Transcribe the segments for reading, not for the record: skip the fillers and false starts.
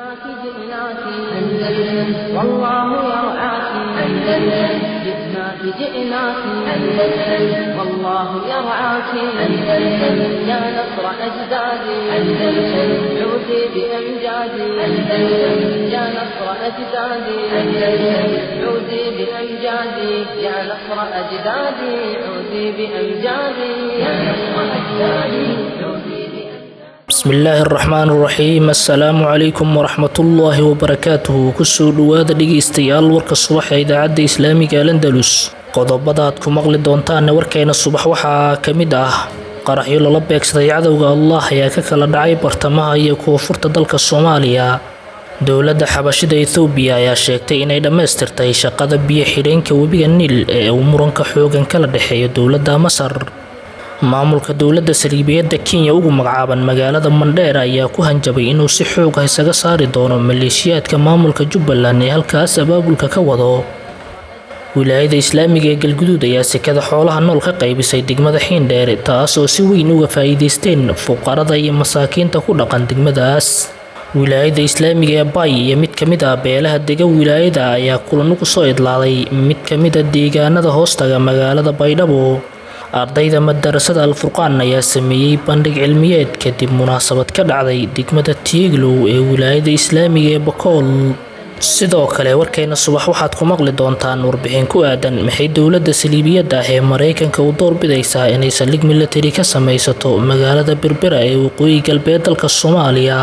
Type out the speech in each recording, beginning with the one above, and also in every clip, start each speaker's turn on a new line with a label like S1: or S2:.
S1: جئناك جئناك أندلس والله يرعاك أندلس جئناك جئناك أندلس والله يرعاك أندلس يا نصر أجدادي أندلس عودي بأمجادي أندلس يا نصر أجدادي أندلس عودي بأمجادي يا نصر أجدادي عودي بأمجادي يا نصر أجدادي عودي
S2: بسم الله الرحمن الرحيم السلام عليكم ورحمة الله وبركاته كسو دوادا dhegeystayaal warka subax ee idaacada islaamiga Al-Andalus qodobada aad ku maqli doontaan warkeena subax waxaa kamid ah qaraxyo lala beegsaday cadawga Allah ayaa ka kala dhacay bartamaha iyo koonfurta dalka Soomaaliya dowladda xabashida Ethiopia ayaa sheegtay inay dhameystirtay shaqada biyo xireenka webiga Niil ee uu muranka xoogan kala dhaxeeyo dowladda Masar maamulka dowladda Saldhigyada Kenya ugu magacaaban magaalada Mandheera ayaa ku hanjabay inuu si xoog ah isaga saari doono maleeshiyaadka maamulka Jubbaland ee halkaas abaabulka ka wado wilaayada Islaamiga ee Galguduud ayaa sekada xoolaha nool ka qaybisay degmada Xiindheer taas oo si weyn uga faa'iideysteen fuqarada iyo masaakiinta ku dhaqan degmadaas wilaayada Islaamiga ee Bay iyo mid kamid ah beelaha degan wilaayada ayaa kulan ugu soo idlaaday mid kamid ah deegaanada hoostaga magaalada Baydhabo ardayda madarasada Al-Furqaan ayaa sameeyay bandhig cilmiyeed kadib munaasabad ka dhacday degmada Tiiglow ee wilaayada Islaamiga ee Bakool sidoo kale warkeena subax waxaad ku maqli doontaan warbixin ku aadan maxay dowladda Saldhigyada ee Mareykanka u doorbidaysaa inay saldhig military ka samaysato magaalada Berbera ee waqooyi galbeed dalka Soomaaliya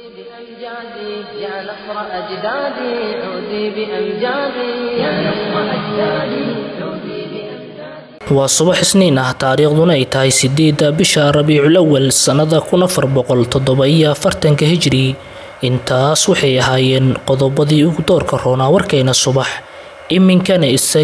S1: يا نصر أجدادي عودي بأمجادي يا نصر أجدادي عودي بأمجادي
S2: waa subax isniin ah taariikhduna ay tahay 8 bisha Rabiicul Awwal sanada 1447 Hijri intaas waxay ahaayeen qodobadii ugu doorka roonaa warkeena subax iminkana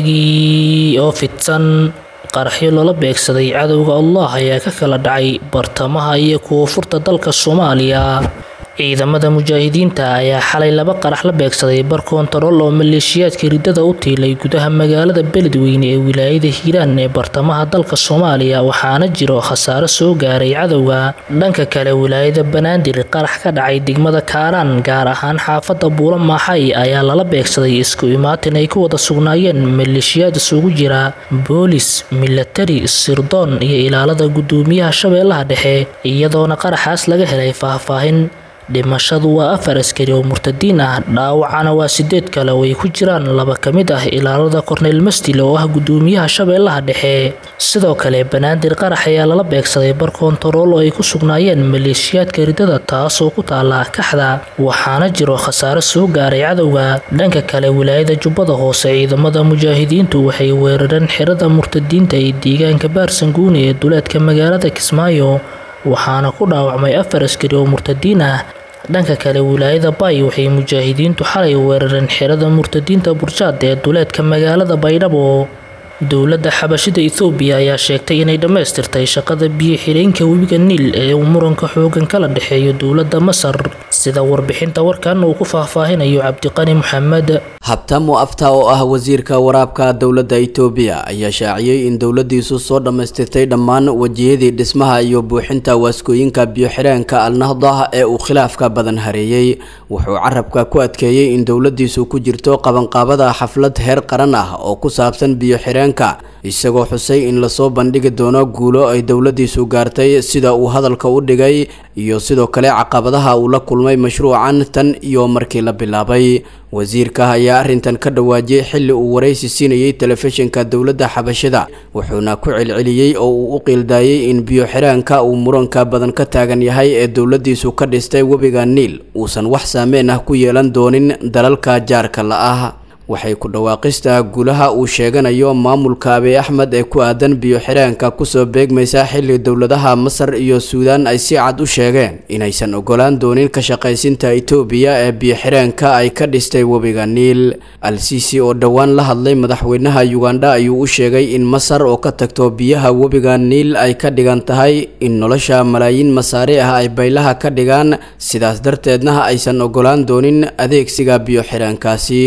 S2: isagii oo fidsan qaraxyo lala beegsaday cadawga Allah ayaa ka kala dhacay bartamaha iyo koonfurta dalka Soomaaliya ciidamada mujaahidiinta ayaa xalay laba qarax la beegsaday bar koontarool oo maleeshiyaadka ridada u tiilay gudaha magaalada Beledweyne ee wilaayada Hiiraan ee bartamaha dalka Soomaaliya waxaana jiro khasaare soo gaaray cadawga dhanka kale wilaayada Banaadir qarax ka dhacay degmada Kaaraan gaar ahaan xaafada Buula Maxay ayaa lala beegsaday isku imaatin ay ku wada sugnaayeen maleeshiyaad isugu jira boolis military sirdoon iyo ilaalada gudoomiyaha Shabeellaha Dhexe iyadoona qaraxaas laga helay faahfaahin dhimashadu waa 4 askari oo murtadiin ah dhaawacana waa 8 kale oo ay ku jiraan laba kamid ah ilaalada Cornel Mastil oo ah gudoomiyaha Shabeellaha Dhexe sidoo kale Banaadir qarax ayaa lala beegsaday bar koontarool oo ay ku sugnaayeen maleeshiyaadka ridada taas oo ku taala Kaxda waxaana jiro khasaare soo gaaray cadawga dhanka kale wilaayada Jubbada Hoose ciidamada mujaahidiintu waxay weerareen xirada murtadiinta ee deegaanka Baarsanguune ee duleedka magaalada Kismaayo waxaana ku dhaawacmay 4 askari oo murtadiin ah dhanka kale wilaayada Bay waxay mujaahidiintu xalay weerareen xirada murtadiinta Burjad ee duleedka magaalada Baydhabo dowladda xabashida Ethiopia ayaa sheegtay inay dhameystirtay shaqada biyo xireenka webiga Niil ee uu muranka xoogan kala dhaxeeyo dowladda Masar sida warbixinta warkan uu ku faahfaahinayo Cabdiqani Maxamed
S3: Habtamo Afta oo ah wasiirka waraabka dowladda Ethiopia ayaa shaaciyay in dowladdiisu soo dhameystirtay dhammaan wajiyadii dhismaha iyo buuxinta waaskooyinka biyo xireenka Al-Nahda ee uu khilaafka badan hareeyay wuxuu carabka ku adkeeyay in dowladdiisu ku jirto qabanqaabada xaflad heer qaran ah oo ku saabsan biyo xireenka isagoo xusay in la soo bandhigi doono guulo ay dowladdiisu gaartay sida uu hadalka u dhigay iyo sidoo kale caqabadaha uu la kulmay mashruucan tan iyo markii la bilaabay wasiirka ayaa arintan ka dhawaajiyay xilli uu wareysi siinayay telefishinka dowladda xabashida wuxuuna ku celceliyay oo uu u qiildaayay in biyo xireenka uu muranka badan ka taagan yahay ee dowladdiisu ka dhistay webiga Niil uusan wax saameyn ah ku yeelan doonin dalalka jaarka la ah waxay ku dhawaaqista gulaha uu sheeganayo maamulka Abiy Ahmed ee ku aadan biyo xireenka ku soo beegmaysa xilli dowladaha Masar iyo Suudaan ay si cad u sheegeen inaysan ogolaan doonin ka shaqaysinta Ethiopia ee biyo xireenka ay ka dhistay webiga Niil Al-Sisi oo dhawaan la hadlay madaxweynaha Uganda ayuu u sheegay in Masar oo ka tagto biyaha webiga Niil ay ka dhigan tahay in nolosha malaayiin masaari ah ay baylaha ka dhigaan sidaas darteedna aysan ogolaan doonin adeegsiga biyo xireenkaasi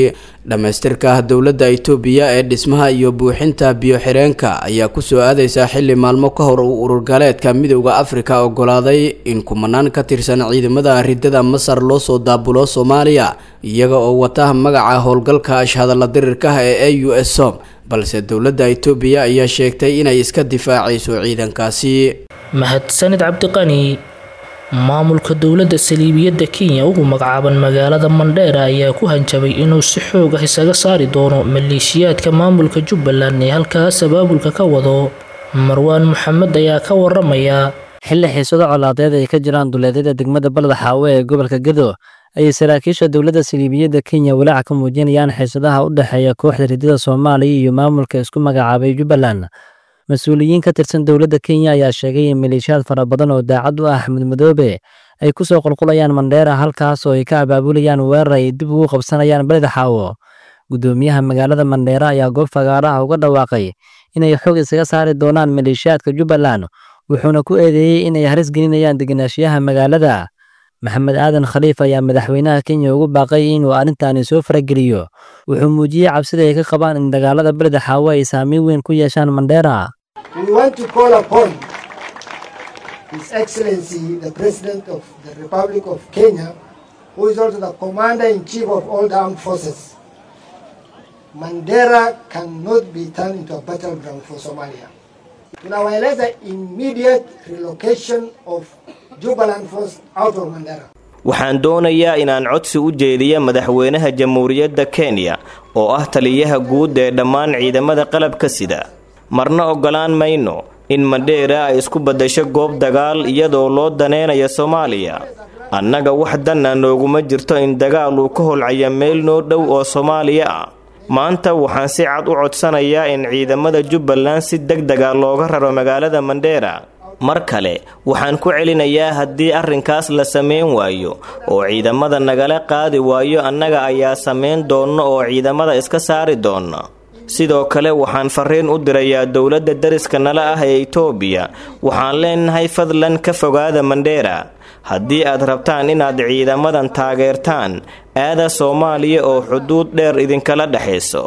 S3: dhammaystirka dowladda Itoobiya ee dhismaha iyo buuxinta biyo-xireenka ayaa ku soo aadaysa xilli maalmo ka hor uu urur galeedka Midowga Afrika ogolaaday in kumanaan ka tirsan ciidamada ridada Masar loo soo daabulo Soomaaliya iyaga oo wata magaca howlgalka ashhadalla dirirka ee AUSOM balse dowladda Itoobiya ayaa sheegtay inay iska difaacayso ciidankaasi.
S2: mahadsanid Cabdiqani. maamulka dowladda saliibiyadda Kenya ugu magacaaban magaalada Mandera ayaa ku hanjabay inuu si xoog ah isaga saari doono maleeshiyaadka maamulka Jubbaland ee halkaas abaabulka ka wado. Marwaan Maxamed ayaa ka waramaya.
S4: xilli xiisado colaadeed ay ka jiraan duleedyada degmada Balada Xaawe ee gobolka Gedo ayay saraakiisha dowladda saliibiyadda Kenya walaac ka muujinayaan xiisadaha u dhaxeeya kooxda ridada Soomaaliya iyo maamulka isku magacaabay Jubbaland. mas-uuliyiin ka tirsan dowladda Kenya ayaa sheegay in maleeshiyaad fara badan oo daacad u ah Axmed Madoobe ay ku soo qulqulayaan Mandera halkaas oo ay ka abaabulayaan weerar ay dib ugu qabsanayaan Balada Xaawo. gudoomiyaha magaalada Mandera ayaa goob fagaaraha uga dhawaaqay inay xoog isaga saari doonaan maleeshiyaadka Jubbaland wuxuuna ku eedeeyay inay halis gelinayaan degenaanshiyaha magaalada. Maxamed Aadan Khaliif ayaa madaxweynaha Kenya ugu baaqay inuu arrintan soo farageliyo wuxuu muujiyay cabsida ay ka qabaan in dagaalada Balada Xaawo ay saameyn weyn ku yeeshaan Mandera.
S5: We want to call upon His Excellency, the President of the Republic of Kenya, who is also the Commander-in-Chief of all the armed forces. Mandera cannot be turned into a battleground for Somalia. Tunawaeleza the immediate relocation of Jubaland force out of Mandera.
S6: waxaan doonayaa inaan codsi u jeediyo madaxweynaha Jamhuuriyadda Kenya oo ah taliyaha guud ee dhammaan ciidamada qalabka sida. marna ogolaan mayno in Mandera ay isku badasho goob dagaal iyadoo loo daneynayo Soomaaliya. annaga wax danna nooguma jirto in dagaal uu ka holcayo meel noo dhow oo Soomaaliya ah. maanta waxaan si cad u codsanayaa in ciidamada Jubbaland si degdeg ah looga raro magaalada Mandera. mar kale waxaan ku celinayaa haddii arrinkaas la sameyn waayo oo ciidamada nagala qaadi waayo annaga ayaa sameyn doona oo ciidamada iska saari doona. sidoo kale waxaan fariin u dirayaa dowladda dariska nala ah ee Itoobiya waxaan leenahay fadlan ka fogaada Mandera. haddii aad rabtaan inaad ciidamadan taageertaan aada Soomaaliya oo xuduud dheer idinkala dhaxayso.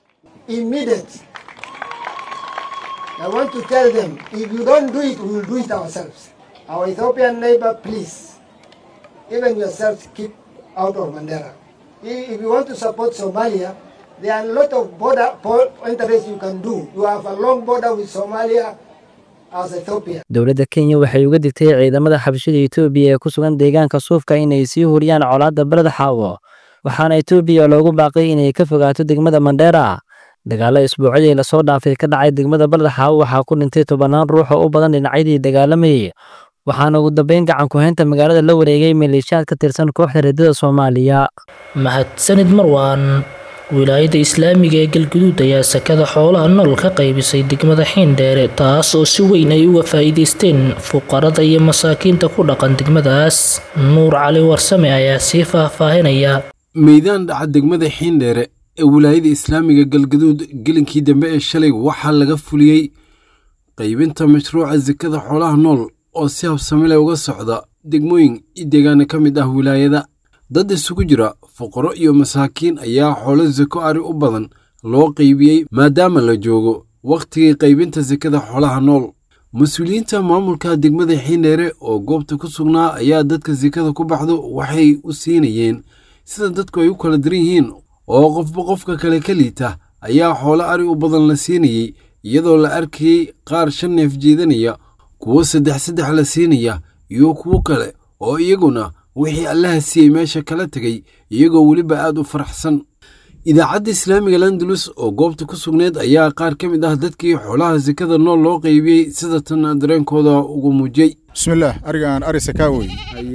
S5: I want to tell them, if you don't do it, we will do it ourselves. Our Ethiopian neighbor, please, even yourselves, keep out of Mandera. If you want to support Somalia, there are a lot of border interests you can do. You have a long border with Somalia as Ethiopia.
S4: dowladda Kenya waxay uga digtay ciidamada xabashida Itoobiya ee ku sugan deegaanka Suufka inay sii huriyaan colaadda Balada Xaawo. waxaana Itoobiya loogu baaqay inay ka fogaato degmada Mandera. dagaalo isbuucii la soo dhaafay ka dhacay degmada Balada Xaawo waxaa ku dhintay 10 ruux oo u badan dhinacyadii dagaalamayay. waxaana ugu dambeyn gacan ku haynta magaalada la wareegay maleeshiyaad ka tirsan kooxda ridada Soomaaliya.
S2: mahadsanid Marwaan. wilaayada islaamiga ee Galgaduud ayaa sakada xoolaha nool ka qaybisay degmada Xiindheere taas oo si weyn ay uga faa'iideysteen fuqarada iyo masaakiinta ku dhaqan degmadaas. Nuur Cali Warsame ayaa sii faahfaahinaya.
S7: meydaan dhaca degmada Xiindheere ee wilaayada islaamiga Galgaduud gelinkii dambe ee shalay waxaa laga fuliyay qaybinta mashruuca zakada xoolaha nool oo si habsami leh uga socda degmooyin iyo deegaano ka mid ah wilaayada. dad isugu jira fuqaro iyo masaakiin ayaa xoolo zako ari u badan loo qaybiyey maadaama la joogo waqtigii qaybinta zakada xoolaha nool. mas-uuliyiinta maamulka degmada Xiindheere oo goobta ku sugnaa ayaa dadka zakada ku baxdo waxay u siinayeen sida dadku ay u kala diran yihiin oo qofba qofka kale ka liita ayaa xoolo ari u badan la siinayay iyadoo la arkayay qaar 5 neef jeedanaya kuwo 3 la siinaya iyo kuwo kale oo iyaguna wixii Allaha siiyay meesha kala tagay iyagoo waliba aad u faraxsan. idaacadda islaamiga Landulus oo goobta ku sugneed ayaa qaar ka mid ah dadkii xoolaha zakada nool loo qaybiyay sida tan dareenkooda ugu muujiyay.
S8: bismillaah arigaan ari sakaawi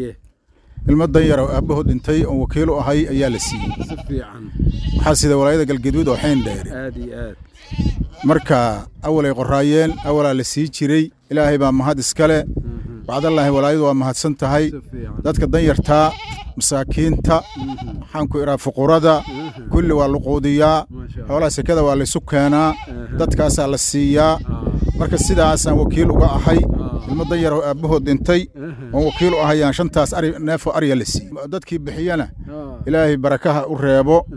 S8: ilmadan yar oo aabahood dhintay oo wakiil u ahay ayaa la siiyay.
S7: si fiican
S8: waxaa sida walaayada Galgaduud oo Xiindheere
S7: aad iyo aad
S8: marka awalay qoraayeen awalaa la sii jiray ilaahay baa mahad iskale. bacdallahi walaayadu waa mahadsan tahay. dadka danyarta masaakiinta waxaan ku iraa fuqurada kulli waa luquudiyaa xoolaha sakada waa la isu keenaa dadkaasaa la siiyaa. marka sidaasaan wakiil uga ahay ilmo danyar oo aabahood dhintay oo wakiil u ahayaan 5 neef oo ariya la siiyay. dadkii bixiyana ilaahay barakaha u reebo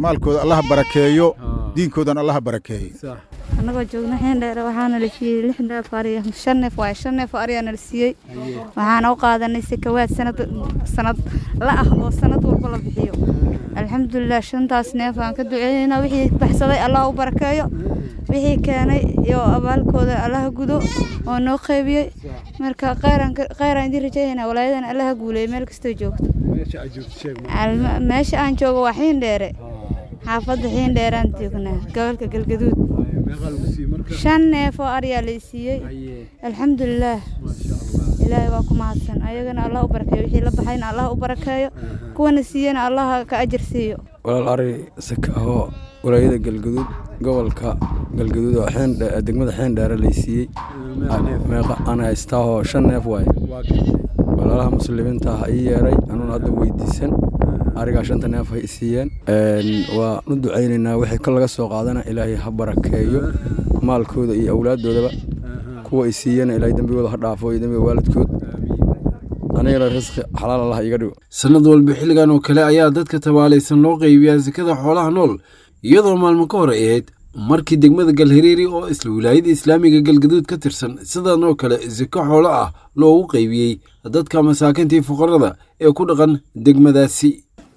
S8: maalkooda allaha barakeeyo diinkoodan allaha barakeeyo
S9: anagoo joogna Xiindheere waxaana la siiyey 6 neef ari 5 neef waa 5 neef ari aan la siiyey waxaan u qaadanay sakawaad sanad la ah oo sanad walba la bixiyo alxamdulillah 5 neef aan ka duceynaa wixii baxsaday allah u barakeeyo wixii keenay iyo abaalkooda allah gudo oo noo qaybiyay marka qeyran idin rajaynaa walaayadan allah guuleey meel kasta joogto meesha aan joogo waa Xiindheere xaafadda Xiindheere aan joognaa gobolka Galgaduud 5 neef oo ari la siiyey alxamdulillah ilaahay waa ku mahadsan ayagana allah u barakeeyo wixii la baxayna allah u barakeeyo kuwana siiyana allah ka ajir siiyo
S10: walaal ari sakaho walaayada Galgaduud gobolka Galgaduud oo degmada Xiindheere la siiyey meeqa ana istaaho 5 neef waay walaalaha muslimiinta ay yeeray anuu hadda weydiisan ariga 5 neef ay siiyeen waa u duceynaynaa wixii kal laga soo qaadana ilaahay ha barakeeyo maalkooda iyo awlaaddoodaba kuwa ay siiyeen ilaahay dambigooda ha dhaafo iyo dambiga waalidkood anigana risqi xalaal Allah iga dhigo
S7: sanad walba xilligan oo kale ayaa dadka tabaalaysan loo qaybiyaa zakada xoolaha nool iyadoo maalmo ka hor ahayd markii degmada Galhareeri oo isla wilaayada islaamiga Galgaduud ka tirsan sidan oo kale zaka xoolo ah loogu qaybiyay dadka masaakiinta iyo fuqarada ee ku dhaqan degmadaasi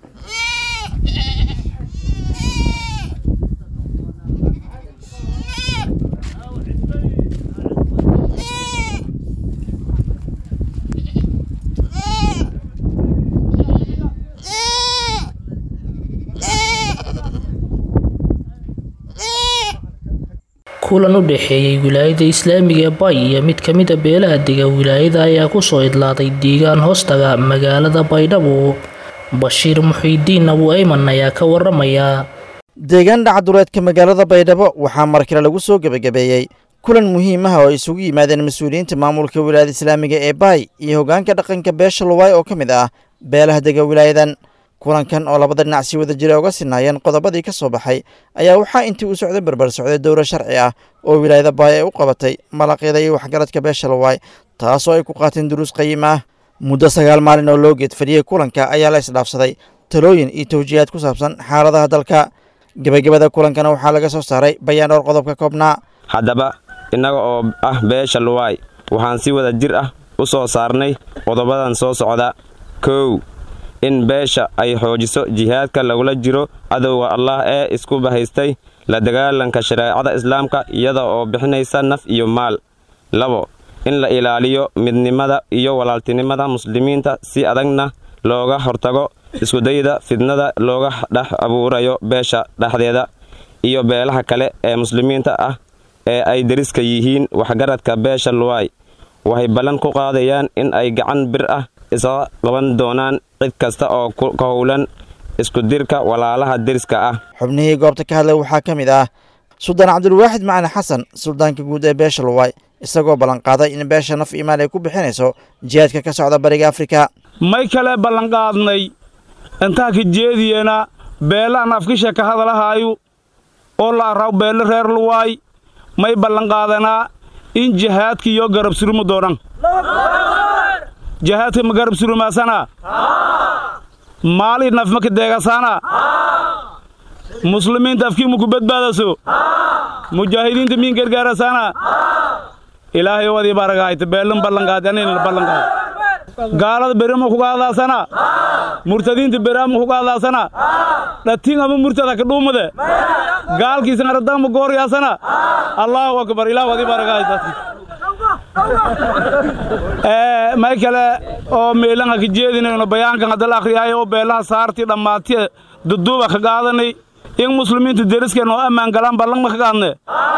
S2: kulan u dhaxeeyay wilaayada islaamiga Bay iyo mid kamid ah beelaha dega wilaayada ayaa ku soo idlaaday deegaan hoostaga magaalada Baydhabo Bashiir Muxiidiin Abu Ayman ayaa ka waramaya
S11: deegaan dhacadureedka magaalada Baydhabo waxaa markale lagu soo gabagabeeyay kulan muhiim ah oo isugu yimaadeen mas'uuliyiinta maamulka wilaayada islaamiga ee Bay iyo hoggaanka dhaqanka beesha Luway oo kamid ah beelaha dega wilaayadan kulankan oo labada dhinac si wada jir uga sinaayeen qodobadii ka soo baxay ayaa waxaa intii uu socday barbar socday dowlad sharci ah oo wilaayada Bay ay u qabatay malaqyada iyo waxgaradka beesha Luway taasoo ay ku qaateen duruus qiimo ah muddo 9 maalin oo loo geed fadhiyay kulanka ayaa la isdhaafsaday talooyin iyo tawjiihaad ku saabsan xaaladaha dalka gabagabada kulankana waxaa laga soo saaray bayaan dhowr qodob ka koobnaa
S12: haddaba innaga oo ah beesha Luway waxaan si wada jir ah u soo saarnay qodobadan soo socda 1 in beesha ay xoojiso jihaadka lagula jiro cadowga Allah ee isku bahaystay la dagaalanka shariicada islaamka iyada oo bixinaysa naf iyo maal 2 in la ilaaliyo midnimada iyo walaaltinimada muslimiinta si adagna looga hortago isku dayda fidnada looga dhex abuurayo beesha dhexdeeda iyo beelaha kale ee muslimiinta ah ee ay dariska yihiin waxgaradka beesha Luway waxay ballan ku qaadayaan in ay gacan bir ah isa qaban doonaan cid kasta oo ka howlan isku dirka walaalaha dariska ah
S11: xubnihii goobta ka hadlay waxaa kamid ah Suldaan Cabdulwaahid Macalin Xasan suldaanka guud ee beesha Luway isagoo ballan qaaday in beesha naf iimaan ay ku bixinayso jihaadka ka socda bariga Afrika
S13: may kale ballan qaadnay inta ka jeediyana beelaha nafkisha ka hadalahaayo oo la raaw beel reer Luway may ballan qaadanaa in jihaadka iyo garab surmo doonaan jihaadka ma garab surmaasana maali naf ma ka deegasana muslimiinta afkii mu ku badbaadaso mujaahidiinta min gargaarasana ilaahay wadi barakaayta beelan ballan qaadanin ballan qaad gaalada berimo ku qaadasana murtadiinta beramo ku qaadasana dhatinga murtada ka dhuumade gaalkiisa ardam gooryaasana Allahu akbar ilaahay wadi barakaayta Michael oo meelan ka jeedinayno bayaankan hadal akhriyay oo beelaha saartii dhamaatay duduba ka qaadanay in muslimiinta deriskeen oo amaan galaan ballan ma ka qaadne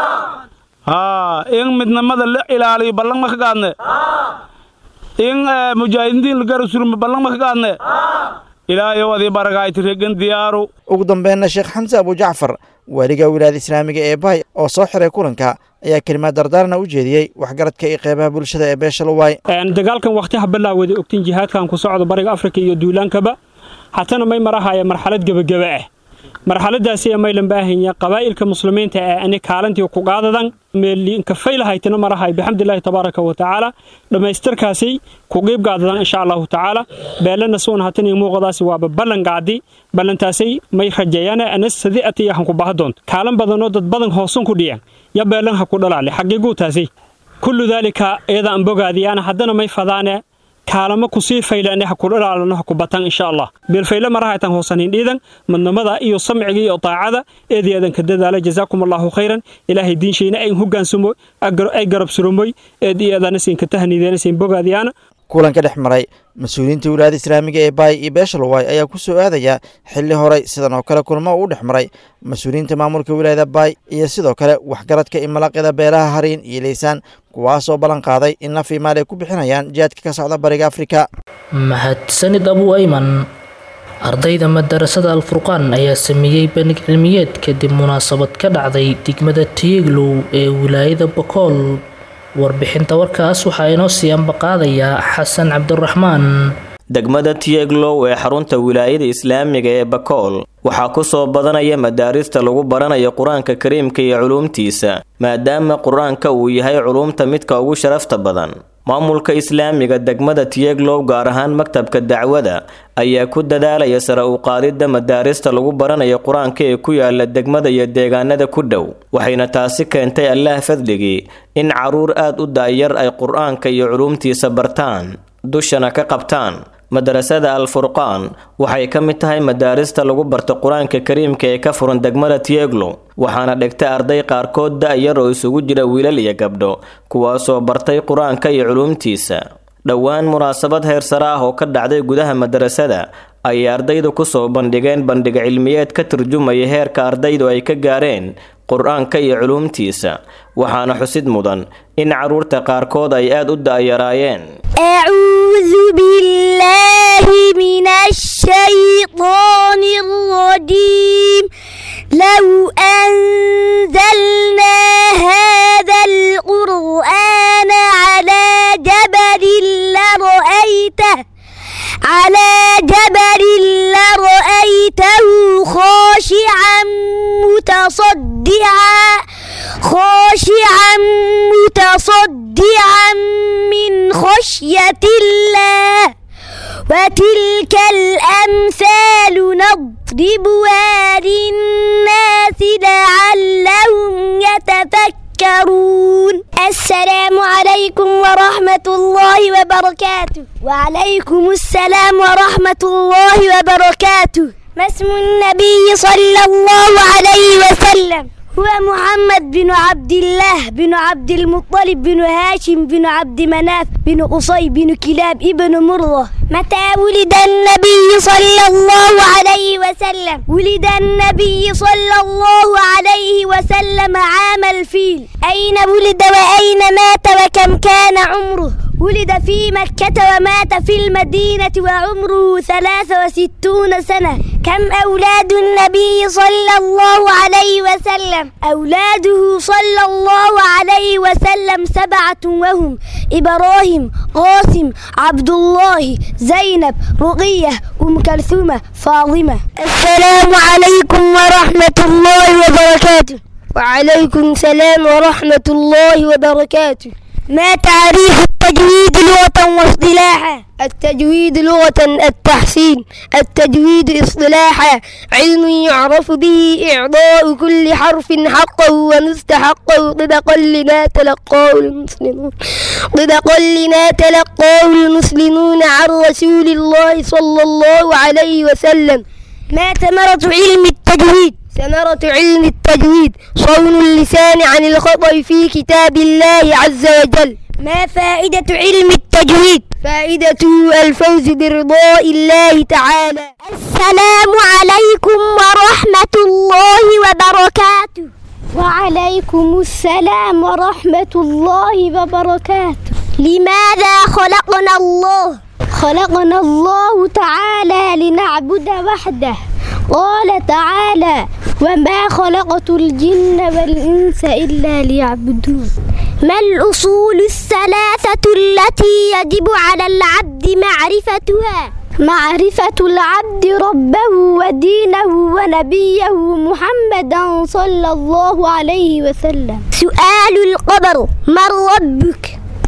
S13: in midnimada la ilaaliyo ballan ma ka qaadne in mujaahidiin laga rasuul ballan ma ka qaadne ilaahay wadi barakaayta reegan diyaaru
S11: ugu dambeeyna Sheekh Xamse Abu Jaafar waliga wilaayada islaamiga ee Bay oo soo xiray kulanka ayaa kalimaad dardaarna u jeediyay waxgaradka iyo qeybaha bulshada ee beesha Luway
S14: dagaalkan waqtiga bilaawday ogtiin jihaadkan ku socdo bariga Afrika iyo duulaankaba hatana may marahaya marxalad gabagaba ah marxaladaasi ay maylan baahanya qabaa'ilka muslimiinta ee ani kaalantii ku qaadadan meelin ka faylahaytana marahay bihamdillahi tabaaraka wa taala dhameystirkaasi ku qeyb qaadadan insha Allah taala beelana soon hatani muuqadaasi waa ballan qaadi ballantaasi may rajayana anas sadiati yahan ku bahdoon kaalan badan oo dad badan hoosan ku dhiyaan ya beelan ha ku dhalaale xaqiiqo taasi kullu dalika eeda an bogaadiyana hadana may fadaana kaalama ku sii faylaana ha ku dhalaalana ha ku batan insha Allah bil fayla marahaytan hoosanin dhiidan madnamada iyo samciga iyo taacada eedeedan ka dadaala jazaakumullahu khayran ilaahi diinshayna ay hoggaansumo ay garab surumoy eedeedana siin ka tahniideen siin bogaadiyana
S11: kulanka dhex maray mas'uuliyiinta wilaayada islaamiga ee Baay iyo Beesha Luway ayaa ku soo aadaya xilli hore sidan oo kale kulmo u dhex maray mas'uuliyiinta maamulka wilaayada Baay iyo sidoo kale waxgaradka imalaaqada beelaha Hariin iyo Leysaan kuwaas oo ballan qaaday in la fiimaale ku bixinayaan jihaadka ka socda bariga Afrika.
S2: mahadsanid Abu Ayman ardayda madarasada Al-Furqaan ayaa sameeyay bandhig cilmiyeed kadib munaasabad ka dhacday degmada Tiiglow ee wilaayada Bakool warbixinta warkaas waxaa inoo sii ambaqaadaya Xasan Cabdiraxmaan.
S6: degmada Tieglow ee xarunta wilaayada islaamiga ee Bakool waxaa ku soo badanaya madaarista lagu baranayo Quraanka Kariimka iyo culuumtiisa maadaama Quraanka uu yahay culuumta midka ugu sharafta badan. maamulka islaamiga degmada Tieglow gaar ahaan maktabka dacwada ayaa ku dadaalaya sare u qaadida madaarista lagu baranayo Quraanka ee ku yaala degmada iyo deegaanada ku dhow waxayna taasi keentay Allah fadligii in caruur aad u daayar ay Quraanka iyo culuumtiisa bartaan dushana ka qabtaan. madarasada Al-Furqaan waxay ka mid tahay madaarista lagu barto Quraanka Kariimka ee ka furan degmada Tieglow waxaana dhigtay arday qaarkood da'yar oo isugu jira wiilal iyo gabdho kuwaasoo bartay Quraanka iyo culuumtiisa. dhowaan munaasabad heer sare ah oo ka dhacday gudaha madarasada ay ardaydu ku soo bandhigeen bandhig cilmiyeed ka turjumaya heerka ardaydu ay ka gaareen Quraanka iyo culuumtiisa waxaana xusid mudan in caruurta qaarkood ay aad u da'yaraayeen.
S15: a'uudhu billahi minash shaytaanir rajiim law anzalna hadhal qur'aana ala jabalin لرأيته خاشعا متصدعا من خشية الله وتلك الأمثال نضربها للناس لعلهم يتفكرون. السلام عليكم ورحمة الله وبركاته. وعليكم السلام ورحمة الله وبركاته. ما اسم النبي صلى الله عليه وسلم؟ هو محمد بن عبد الله بن عبد المطلب بن هاشم بن عبد مناف بن قصي بن كلاب ابن مرة. متى ولد النبي صلى الله عليه وسلم؟ ولد النبي صلى الله عليه وسلم عام الفيل. أين ولد وأين مات وكم كان عمره؟ ولد في مكة ومات في المدينة وعمره 63 سنة. كم أولاد النبي صلى الله عليه وسلم؟ أولاده صلى الله عليه وسلم 7 وهم إبراهيم قاسم عبد الله زينب رقية أم كلثوم فاطمة. السلام عليكم ورحمة الله وبركاته. وعليكم السلام ورحمة الله وبركاته. ما تعريف التجويد لغة واصطلاحا؟ التجويد لغة التحسين، التجويد اصطلاحا علم يعرف به إعطاء كل حرف حقه ومستحقه طبقا لما تلقاه المسلمون عن رسول الله صلى الله عليه وسلم. ما ثمرة علم التجويد؟ ثمرة علم التجويد صون اللسان عن الخطأ في كتاب الله عز وجل. ما فائدة علم التجويد؟ فائدته الفوز برضاء الله تعالى. السلام عليكم ورحمة الله وبركاته. وعليكم السلام ورحمة الله وبركاته. لماذا خلقنا الله؟ خلقنا الله تعالى لنعبد وحده. قال تعالى: وما خلقت الجن والإنس إلا ليعبدون. ما الأصول الثلاثة التي يجب على العبد معرفتها؟ معرفة العبد ربه ودينه ونبيه محمدا صلى الله عليه وسلم. سؤال القبر: من ربك؟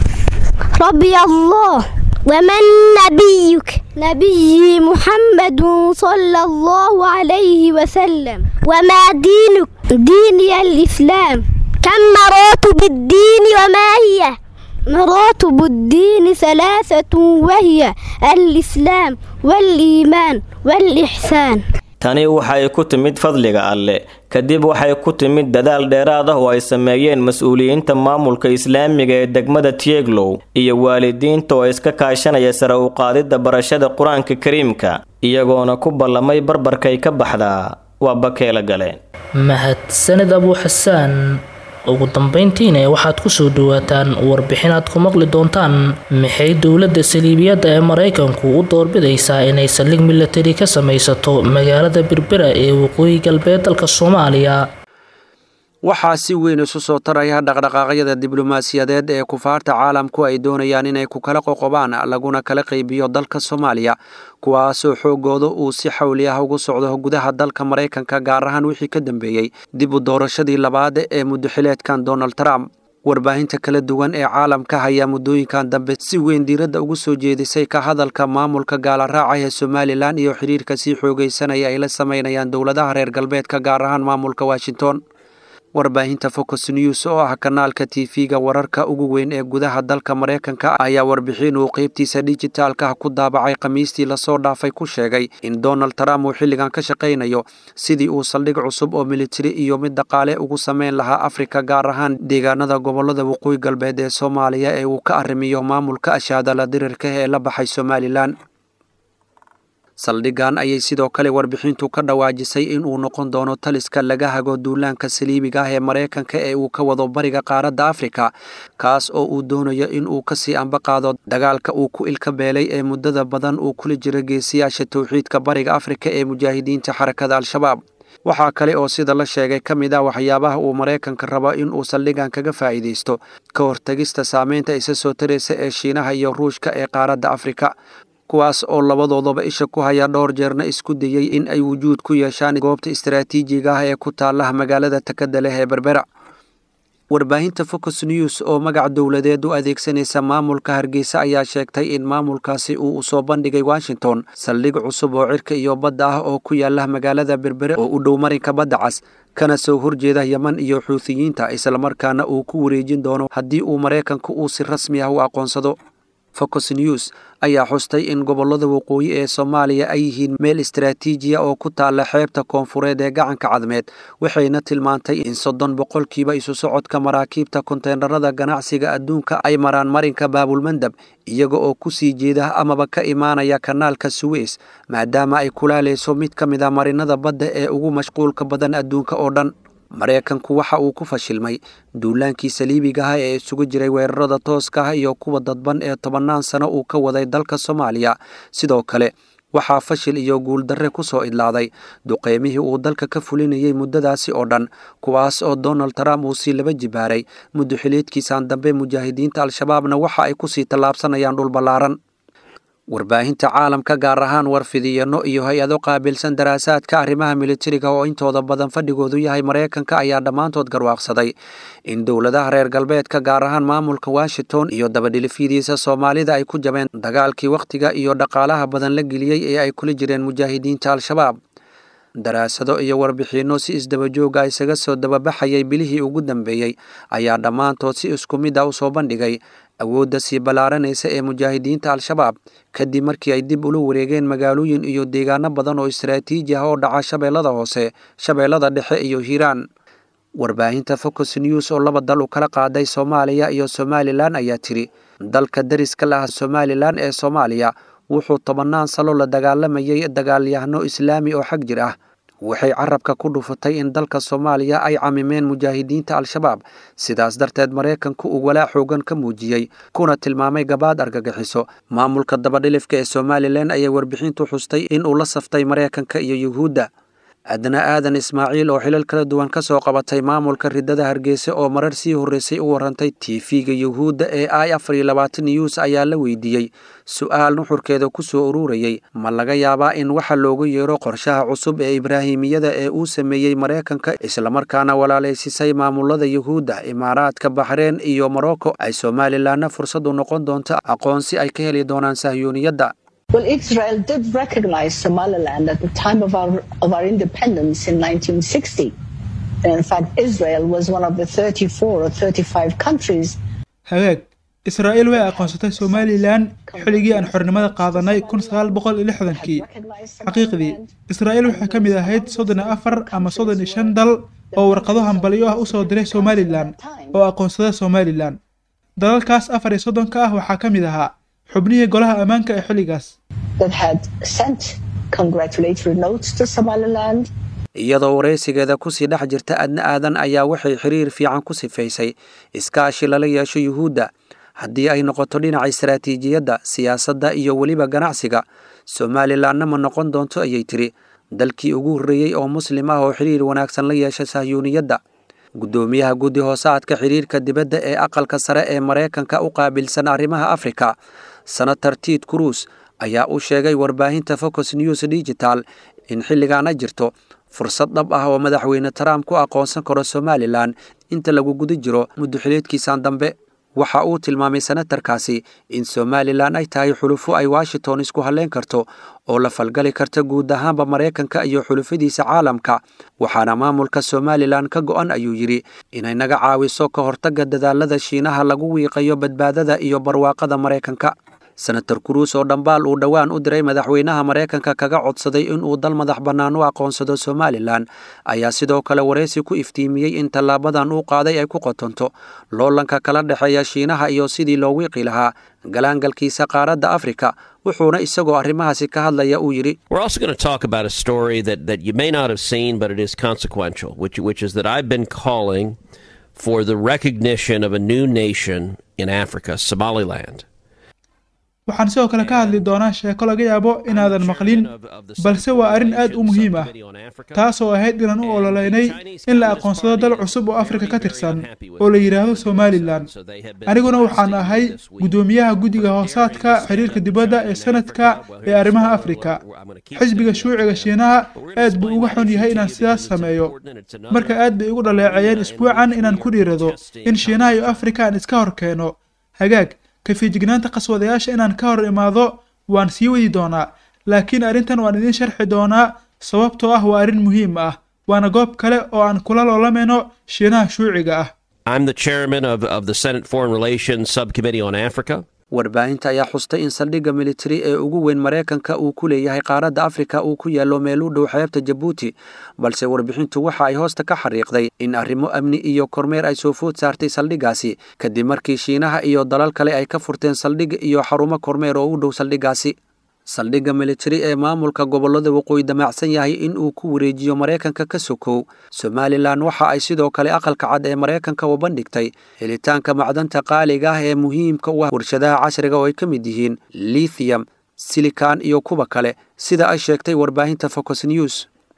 S15: ربي الله. ومن نبيك؟ نبي محمد صلى الله عليه وسلم. وما دينك؟ ديني الإسلام. كم مراتب الدين وما هي؟ مراتب الدين 3 وهي الإسلام والإيمان والإحسان.
S6: tani waxay ku timid fadliga alle kadib waxay ku timid dadaal dheeraad ah oo ay sameeyeen mas'uuliyiinta maamulka islaamiga ee degmada Tieglow iyo waalidiinta oo iska kaashanaya sare u qaadida barashada Quraanka Kariimka iyagoona ku ballamay barbarkay ka baxdaa waa bakeela galeen.
S2: mahadsanid Abu Xasaan. ugu dambeyntiina waxaad ku soo dhawaataan warbixin aad ku maqli doontaan maxay dowladda saliibiyadda ee Mareykanku u doorbidaysaa inay saldhig military ka samaysato magaalada Berbera ee waqooyi galbeed dalka Soomaaliya.
S16: waxaa si weyn isu soo taraya dhaqdhaqaaqyada diblomaasiyadeed ee kufaarta caalamku ay doonayaan inay ku kala qoqobaan laguna kala qaybiyo dalka Soomaaliya kuwaasoo xoogooda uu si xawli ah ugu socdo gudaha dalka Mareykanka gaar ahaan wixii ka dambeeyay dib u doorashadii labaad ee muddaxileedkan Donald Trump. warbaahinta kala duwan ee caalamka ayaa muddooyinkan dambe si weyn diiradda ugu soo jeedisay ka hadalka maamulka gaala raacay ee Somaliland iyo xiriirka si xoogaysanaya ay la sameynayaan dowladaha reer galbeedka gaar ahaan maamulka Washington. warbaahinta Focus News oo ah kanaalka TV-ga wararka ugu weyn ee gudaha dalka Mareykanka ayaa warbixin uu qaybtiisa digitalka ku daabacay Khamiistii la soo dhaafay ku sheegay in Donald Trump uu xilligan ka shaqeynayo sidii uu saldhig cusub oo military iyo mid dhaqaale ugu sameyn lahaa Afrika gaar ahaan deegaanada gobolada waqooyi galbeed ee Soomaaliya ee uu ka arrimiyo maamulka ashaadala dirirka ee la baxay Somaliland. saldhigan ayay sidoo kale warbixintu ka dhawaajisay in uu noqon doono taliska laga hago duulaanka saliibiga ah ee Mareykanka ee uu ka wado bariga qaaradda Afrika kaas oo uu doonayo in uu ka sii ambaqaado dagaalka uu ku ilka beelay ee muddada badan uu kula jiro geesiyaasha tawxiidka bariga Afrika ee mujaahidiinta xarakada Al-Shabaab. waxaa kale oo sida la sheegay ka mid ah waxyaabaha uu Mareykanka rabo in uu saldhigan kaga faa'iideysto ka hortagista saameynta isa soo taraysa ee Shiinaha iyo Ruushka ee qaaradda Afrika kuwaas oo labadoodaba isha ku haya dhowr jeerna isku dayay in ay wujuud ku yeeshaan goobta istiraatiijiga ah ee ku taala magaalada takada leh ee Berbera. warbaahinta Focus News oo magac dowladeed u adeegsanaysa maamulka Hargeysa ayaa sheegtay in maamulkaasi uu soo bandhigay Washington saldhig cusub oo cirka iyo badda ah oo ku yaala magaalada Berbera oo u dhow marinka badda cas kana soo horjeeda Yemen iyo Xuuthiyiinta isla markaana uu ku wareejin doono haddii uu Mareykanku uu si rasmi ah u aqoonsado. Focus News ayaa xustay in gobolada waqooyi ee Soomaaliya ay yihiin meel istiraatiiji ah oo ku taala xeebta koonfureed ee gacanka cadmeed waxayna tilmaantay in 30% isu socodka maraakiibta konteenarada ganacsiga adduunka ay maraan marinka Baabul Mandab iyaga oo ku sii jeeda amaba ka imaanaya kanaalka Suez maadaama ay kulaaleyso mid ka mid ah marinada badda ee ugu mashquulka badan adduunka oo dhan. Mareykanku waxa uu ku fashilmay duulaankii saliibiga ah ee isugu jiray weerarada tooska ah iyo kuwa dadban ee 10 sano uu ka waday dalka Soomaaliya. sidoo kale waxaa fashil iyo guul darre ku soo idlaaday duqeymihii uu dalka ka fulinayay muddadaasi oo dhan kuwaas oo Donald Trump uu si laba jibaaray muddaxileedkiisaan dambe mujaahidiinta Al-Shabaabna waxa ay ku sii tallaabsanayaan dhul ballaaran. warbaahinta caalamka gaar ahaan warfidiyano iyo hay-ado qaabilsan daraasaadka arrimaha militariga oo intooda badan fadhigoodu yahay Mareykanka ayaa dhammaantood garwaaqsaday in dowladaha reer galbeedka gaar ahaan maamulka Washington iyo dabadhilifyadiisa Soomaalida ay ku jabeen dagaalkii waqtiga iyo dhaqaalaha badan la geliyay ee ay kula jireen mujaahidiinta Al-Shabaab. daraasado iyo warbixino si isdaba joog ah isaga soo dababaxayay bilihii ugu dambeeyay ayaa dhammaantood si isku mid ah u soo bandhigay awoodda sii ballaaranaysa ee mujaahidiinta Al-Shabaab kadib markii ay dib ula wareegeen magaalooyin iyo deegaano badan oo istiraatiiji ah oo dhaca Shabeellada Hoose, Shabeellada Dhexe iyo Hiiraan. warbaahinta Focus News oo laba dal u kala qaaday Soomaaliya iyo Somaliland ayaa tiri dalka dariska la ah Somaliland ee Soomaaliya wuxuu 10 sano la dagaalamayay dagaalyahano islaami oo xag jir ah. waxay carabka ku dhufatay in dalka Soomaaliya ay camimeen mujaahidiinta Al-Shabaab sidaas darteed Mareykanku uu walaac xoogan ka muujiyay kuna tilmaamay gabaad argagixiso. maamulka dabadhilifka ee Somaliland ayaa warbixintu xustay in uu la saftay Mareykanka iyo Yuhuudda. adna aadan ismaaciil oo xilal kala duwan ka soo qabatay maamulka riddada hargeysa oo marar sii horreysay u warantay tv-ga yuhuudda ee i24 news ayaa la weydiiyey su'aal nuxurkeeda ku soo ururayay ma laga yaabaa in waxa loogu yeero qorshaha cusub ee ibraahimiyada ee uu sameeyey maraykanka islamarkaana walaalaysisay maamulada yuhuudda imaaraadka baxreen iyo morocco ay somalilanna fursad u noqon doonto aqoonsi ay ka heli doonaan sahyuuniyadda.
S17: Well, Israel did recognize Somaliland at the time of our independence in 1960. And in fact, Israel was one of the 34 or 35 countries.
S18: hagaag Israel way aqoonsatay Somaliland xilligii aan xornimada qaadanay 1960kii. xaqiiqdii Israel waxay ka mid ahayd 34 ama 35 dal oo warqado hambaliyo ah u soo diray Somaliland oo aqoonsaday Somaliland. dalalkaas 34 ka ah waxaa ka mid ahaa xubnihii golaha ammaanka ee xilligaas
S17: that had sent congratulatory notes to Somaliland.
S16: iyadoo wareysigeeda ku sii dhex jirta adna aadan ayaa waxay xiriir fiican ku sifaysay iskaashi lala yeesho yuhuudda haddii ay noqoto dhinaca istaraatiijiyadda siyaasadda iyo weliba ganacsiga. Somalilandna ma noqon doonto ayay tiri dalkii ugu horreeyey oo muslim ah oo xiriir wanaagsan la yeesha sahyuuniyadda. gudoomiyaha guddi hoosaadka xiriirka dibadda ee aqalka sare ee maraykanka u qaabilsan arrimaha afrika senator Ted Cruz ayaa u sheegay warbaahinta Focus News Digital in xilligaana jirto fursad dhab ah oo madaxweyne Trump ku aqoonsan karo Somaliland inta lagu guda jiro muddo xileedkiisaan dambe. waxa uu tilmaamay senatarkaasi in Somaliland ay tahay xulufo ay Washington isku haleyn karto oo la falgali karta guud ahaanba Mareykanka iyo xulufadiisa caalamka. waxaana maamulka Somaliland ka go'an ayuu yiri inay naga caawiso ka hortagga dadaalada Shiinaha lagu wiiqayo badbaadada iyo barwaaqada Mareykanka. senator Cruz oo dhambaal uu dhawaan u diray madaxweynaha Mareykanka kaga codsaday in uu dal madax bannaan u aqoonsado Somaliland ayaa sidoo kale wareysi ku iftiimiyey in tallaabadan uu qaaday ay ku qotonto loolanka kala dhaxeeya Shiinaha iyo sidii loo wiiqi lahaa galaangalkiisa qaaradda Afrika. wuxuuna isagoo arrimahaasi ka hadlaya uu yiri
S19: We're also going to talk about a story that you may not have seen but it is consequential which is that I've been calling for the recognition of a new nation in Africa, Somaliland.
S18: waxaan sidoo kale ka hadli doonaa sheeko laga yaabo inaadan maqlin balse waa arrin aad u muhiim ah taasoo ahayd inaan u ololeynay in la aqoonsado dal cusub oo Afrika ka tirsan oo la yiraahdo Somaliland. aniguna waxaan ahay gudoomiyaha guddiga hoosaadka xiriirka dibadda ee sanadka ee arrimaha Afrika. xisbiga shuuciga Shiinaha aad buu uga xun yahay inaan sidaas sameeyo marka aad bay ugu dhaleeceeyeen isbuucan inaan ku dhiirado in Shiinaha iyo Afrika aan iska hor keeno. hagaag kafijignaanta qaswadayaasha inaan ka hor imaado waan sii wadi doonaa laakiin arrintan waan idin sharxi doonaa sababtoo ah waa arrin muhiim ah waana goob kale oo aan kula loolameyno Shiinaha shuuciga ah.
S19: I'm the chairman of the Senate Foreign Relations Subcommittee on Africa.
S16: warbaahinta ayaa xustay in saldhigga military ee ugu weyn Mareykanka uu ku leeyahay qaaradda Afrika uu ku yaalo meel u dhow xeebta Djibouti balse warbixintu waxa ay hoosta ka xariiqday in arrimo amni iyo kormeer ay soo food saartay saldhiggaasi kadib markii Shiinaha iyo dalal kale ay ka furteen saldhig iyo xarumo kormeer oo u dhow saldhiggaasi. saldhigga military ee maamulka gobolada waqooyi damacsan yahay in uu ku wareejiyo Mareykanka ka sokow. Somaliland waxa ay sidoo kale aqalka cad ee Mareykanka u bandhigtay helitaanka macdanta qaaliga ah ee muhiimka u ah warshadaha casriga oo ay ka mid yihiin lithium, silicon iyo kuwa kale sida ay sheegtay warbaahinta Focus News.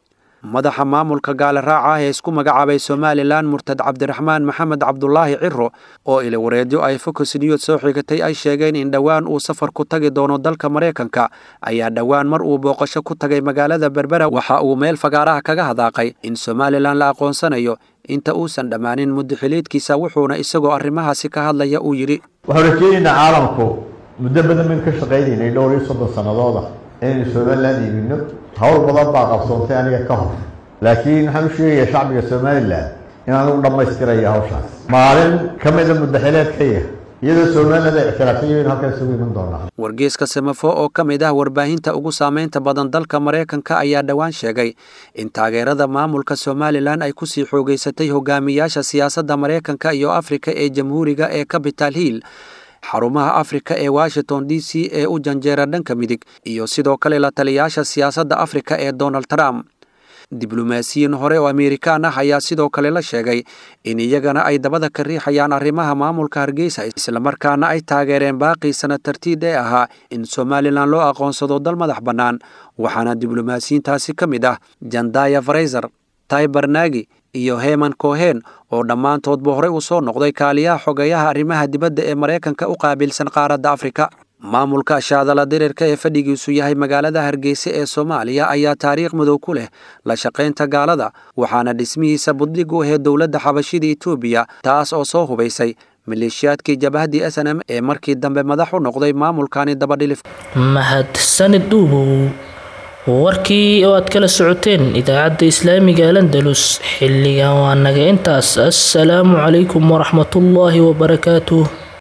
S16: madaxa maamulka gaala raaca ee isku magacaabay Somaliland Murtad Cabdiraxmaan Maxamed Cabdullaahi Ciro oo ila wareedyo ay Focus News soo xigatay ay sheegeen in dhawaan uu safar ku tagi doono dalka Mareykanka ayaa dhawaan mar uu booqasho ku tagay magaalada Berbera waxa uu meel fagaaraha kaga hadaaqay in Somaliland la aqoonsanayo inta uusan dhamaanin muddo xileedkiisa wuxuuna isagoo arrimahaasi ka hadlaya uu yiri
S20: waxaan rajaynaynaa caalamku muddo badan min ka shaqeynay dhowr iyo 30 sanadooda in Somaliland yimino hawl badan baa qabsoontay aniga ka hor laakiin waxaan u sheegayaa shacbiga Somaliland inaan u dhamaystirayo hawshaas maalin kamid ah muddaxileedkayga iyadoo Somaliland ay ixtiraafiyeen halkaas ugu iman doonaa.
S16: wargeyska Semafo oo kamid ah warbaahinta ugu saameynta badan dalka Mareykanka ayaa dhawaan sheegay in taageerada maamulka Somaliland ay ku sii xoogeysatay hogaamiyaasha siyaasadda Mareykanka iyo Afrika ee jamhuuriga ee Capitol Hill xarumaha Afrika ee Washington DC ee u janjeera dhanka midig iyo sidoo kale la taliyaasha siyaasadda Afrika ee Donald Trump. diblomaasiyiin hore oo Ameerikaan ah ayaa sidoo kale la sheegay in iyagana ay dabada ka riixayaan arrimaha maamulka Hargeysa islamarkaana ay taageereen baaqii sanatartiid ee ahaa in Somaliland loo aqoonsado dal madax bannaan waxaana diblomaasiyiintaasi ka mid ah Jandaya Fraser, Ty Bernagi iyo Heman Cohen oo dhammaantoodba hore u soo noqday kaaliyaha xogayaha arrimaha dibadda ee Mareykanka u qaabilsan qaaradda Afrika. maamulka shaadala dirirka ee fadhigiisu yahay magaalada Hargeysa ee Soomaaliya ayaa taariikh madow ku leh la shaqaynta gaalada waxaana dhismihiisa buddig u ahayd dowladda xabashida Itoobiya taas oo soo hubaysay maleeshiyaadkii jabhaddii SNM ee markii dambe madax u noqday maamulkani dabadhilif.
S2: mahadsanid dhuubow warkii oo aad kala socoteen idaacadda islaamiga Al-Andalus xilligan waa naga intaas. assalaamu calaykum waraxmatullaahi wabarakaatuh.